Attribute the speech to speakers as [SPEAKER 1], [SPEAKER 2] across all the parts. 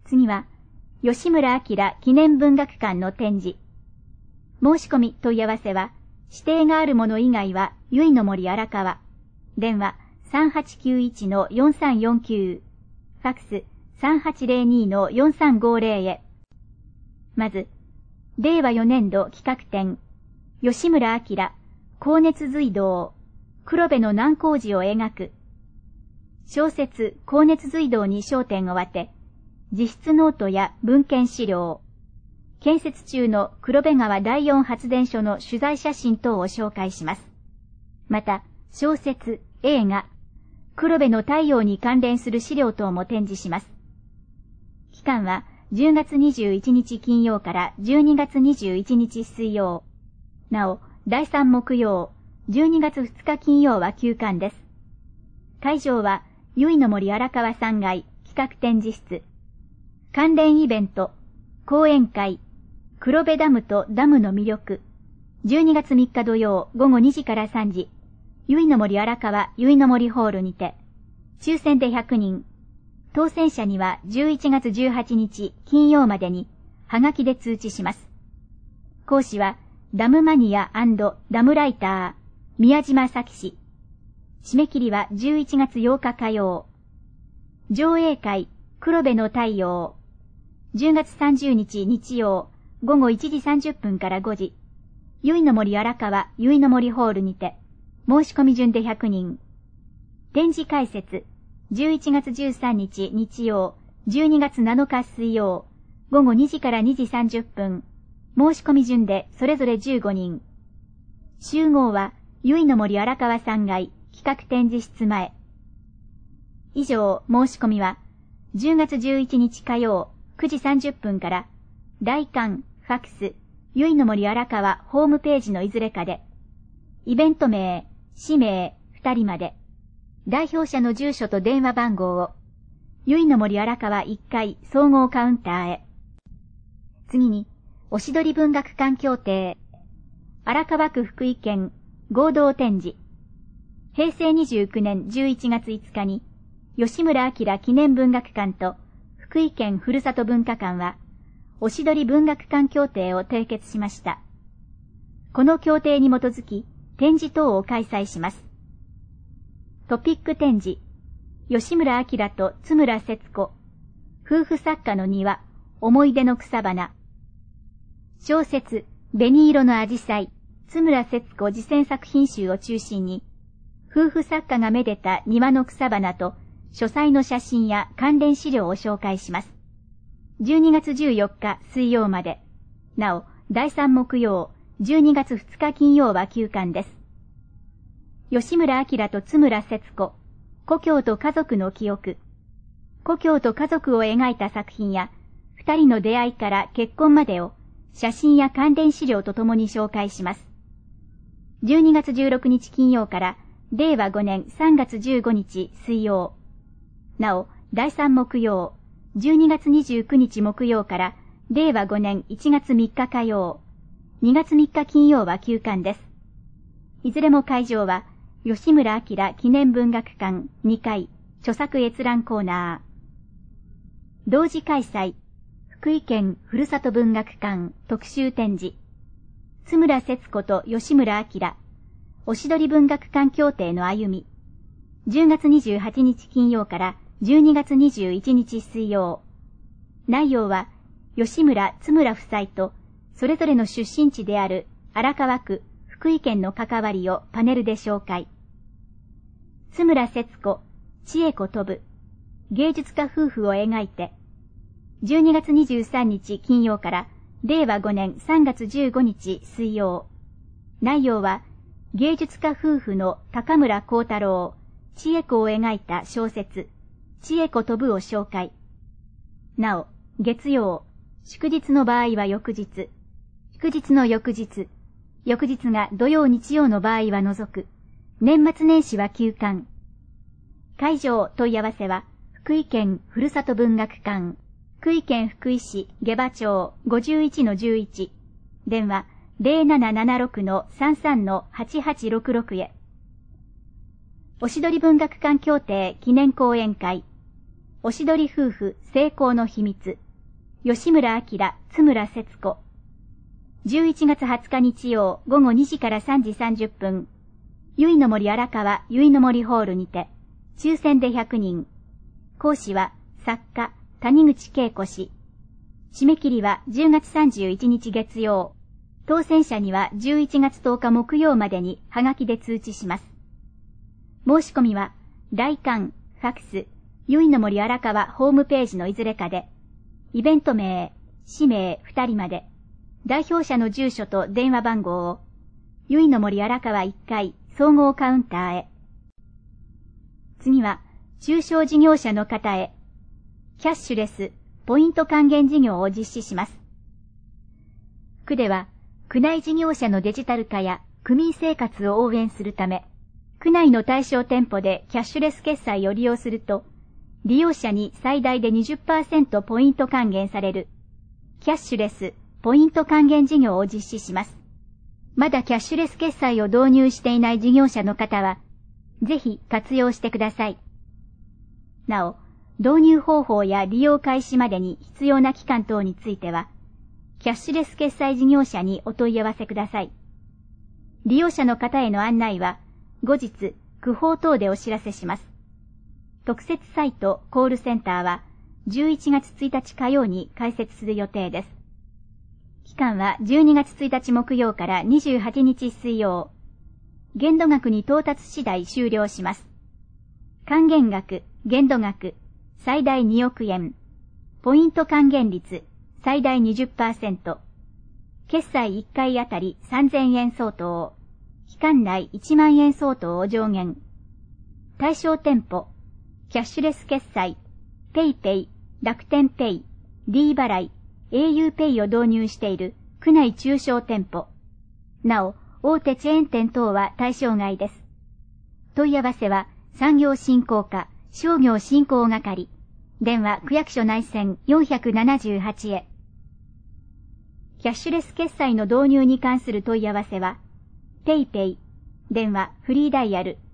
[SPEAKER 1] 次は、吉村明記念文学館の展示。申し込み問い合わせは、指定があるもの以外は、由比の森荒川。電話3891-4349。ファクス3802-4350へ。まず、令和4年度企画展、吉村明、高熱隧道、黒部の難工事を描く。小説、高熱隧道に焦点を当て、自筆ノートや文献資料、建設中の黒部川第四発電所の取材写真等を紹介します。また、小説、映画、黒部の太陽に関連する資料等も展示します。期間は10月21日金曜から12月21日水曜。なお、第3木曜、12月2日金曜は休館です。会場は、由比の森荒川3階企画展示室。関連イベント、講演会、黒部ダムとダムの魅力。12月3日土曜午後2時から3時。由比の森荒川由比の森ホールにて。抽選で100人。当選者には11月18日金曜までに、はがきで通知します。講師は、ダムマニア&ダムライター、宮島咲氏。締め切りは11月8日火曜。上映会、黒部の太陽。10月30日日曜、午後1時30分から5時。由比の森荒川由比の森ホールにて。申し込み順で100人。展示解説、11月13日日曜、12月7日水曜、午後2時から2時30分。申し込み順でそれぞれ15人。集合は、由比の森荒川3階企画展示室前。以上、申し込みは、10月11日火曜、9時30分から、大館、ファクス、由比の森荒川ホームページのいずれかで、イベント名、氏名、2人まで、代表者の住所と電話番号を、由比の森荒川1階総合カウンターへ。次に、おしどり文学館協定、荒川区福井県合同展示。平成29年11月5日に、吉村明記念文学館と福井県ふるさと文化館は、おしどり文学館協定を締結しました。この協定に基づき、展示等を開催します。トピック展示、吉村明と津村節子、夫婦作家の庭、思い出の草花。小説、紅色のアジサイ、津村節子自選作品集を中心に、夫婦作家がめでた庭の草花と書斎の写真や関連資料を紹介します。12月14日水曜まで。なお、第3木曜、12月2日金曜は休館です。吉村明と津村節子、故郷と家族の記憶。故郷と家族を描いた作品や、二人の出会いから結婚までを、写真や関連資料とともに紹介します。12月16日金曜から、令和5年3月15日水曜。なお、第3木曜、12月29日木曜から、令和5年1月3日火曜、2月3日金曜は休館です。いずれも会場は、吉村明記念文学館2階、著作閲覧コーナー。同時開催、福井県ふるさと文学館特集展示。津村節子と吉村明、おしどり文学館協定の歩み。10月28日金曜から12月21日水曜。内容は、吉村、津村夫妻と、それぞれの出身地である荒川区、福井県の関わりをパネルで紹介。津村節子、千恵子飛ぶ、芸術家夫婦を描いて、12月23日金曜から令和5年3月15日水曜。内容は、芸術家夫婦の高村光太郎、千恵子を描いた小説、千恵子飛ぶを紹介。なお、月曜、祝日の場合は翌日、祝日の翌日、翌日が土曜日曜の場合は除く、年末年始は休館。会場問い合わせは、福井県ふるさと文学館、福井県福井市下馬町 51-11、電話 0776-33-8866 へ。おしどり文学館協定記念講演会、 おしどり夫婦成功の秘密、吉村明、津村節子。11月20日日曜午後2時から3時30分、由比の森荒川由比の森ホールにて、抽選で100人。講師は作家谷口恵子氏。締め切りは10月31日月曜。当選者には11月10日木曜までにハガキで通知します。申し込みは、来館、ファクス、由比の森荒川ホームページのいずれかで、イベント名、氏名2人まで、代表者の住所と電話番号を、由比の森荒川1階総合カウンターへ。次は、中小事業者の方へ、キャッシュレス、ポイント還元事業を実施します。区では、区内事業者のデジタル化や区民生活を応援するため、区内の対象店舗でキャッシュレス決済を利用すると、利用者に最大で 20% ポイント還元される、キャッシュレス、ポイント還元事業を実施します。まだキャッシュレス決済を導入していない事業者の方は、ぜひ活用してください。なお、導入方法や利用開始までに必要な期間等については、キャッシュレス決済事業者にお問い合わせください。利用者の方への案内は、後日、区報等でお知らせします。特設サイトコールセンターは、11月1日火曜に開設する予定です。期間は12月1日木曜から28日水曜。限度額に到達次第終了します。還元額、限度額、最大2億円。ポイント還元率、最大 20%。決済1回あたり3000円相当。期間内1万円相当を上限。対象店舗、キャッシュレス決済、PayPay、楽天ペイ、D 払い、au ペイを導入している区内中小店舗。なお、大手チェーン店等は対象外です。問い合わせは産業振興課、商業振興係。電話区役所内線478へ。キャッシュレス決済の導入に関する問い合わせは、PayPay、電話フリーダイヤル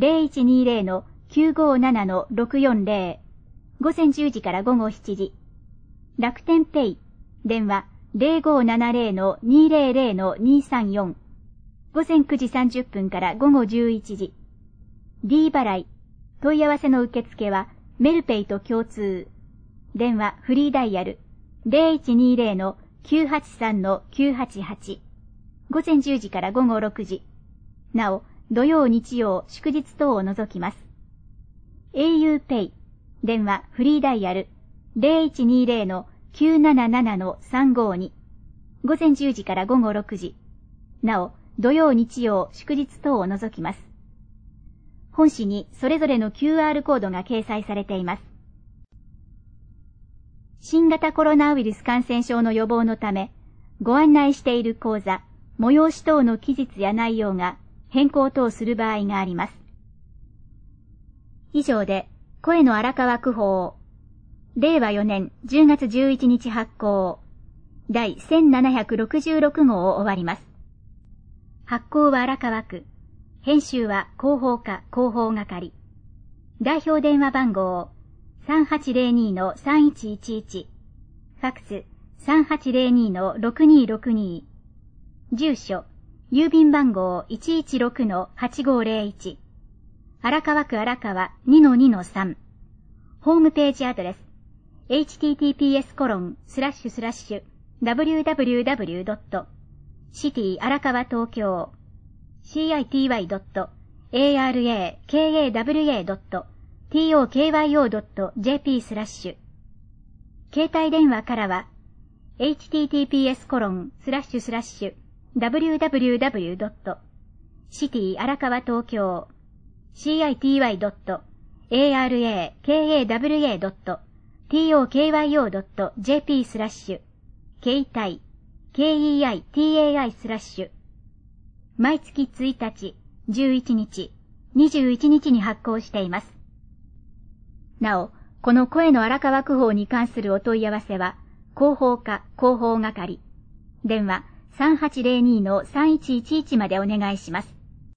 [SPEAKER 1] 0120-957-640、午前10時から午後7時。楽天ペイ、電話 0570-200-234、午前9時30分から午後11時。D 払い、問い合わせの受付は、メルペイと共通。電話フリーダイヤル 0120-983-988。午前10時から午後6時。なお、土曜日曜祝日等を除きます。au ペイ。電話フリーダイヤル 0120-977-352。午前10時から午後6時。なお、土曜日曜祝日等を除きます。本誌にそれぞれの QR コードが掲載されています。新型コロナウイルス感染症の予防のため、ご案内している講座、催し等の期日や内容が変更等する場合があります。以上で、声の荒川区報、令和4年10月11日発行、第1766号を終わります。発行は荒川区。編集は広報課広報係。代表電話番号 3802-3111。ファクス 3802-6262。住所、郵便番号 116-8501。荒川区荒川 2-2-3。ホームページアドレス https://www.city 荒川東京city.arakawa.tokyo.jp/ 携帯電話からは https://www.city 荒川東京city.arakawa.tokyo.jp/ 携帯 KEITAI/ 毎月1日、11日、21日に発行しています。なお、この声の荒川区報に関するお問い合わせは、広報課広報係。電話 3802-3111 までお願いします。